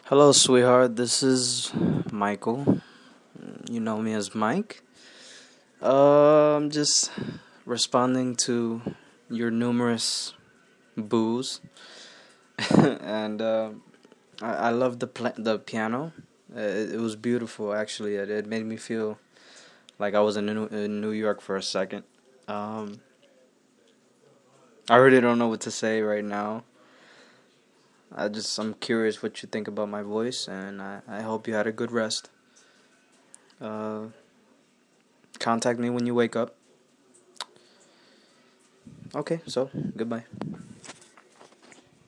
Hello, sweetheart. This is Michael. You know me as Mike. I'm just responding to your numerous boos, and I love the piano. It was beautiful, actually. It made me feel like I was in New York for a second. Um, I really don't know what to say right now. I'm curious what you think about my voice, and I hope you had a good rest. Uh, Contact me when you wake up. Okay, so goodbye.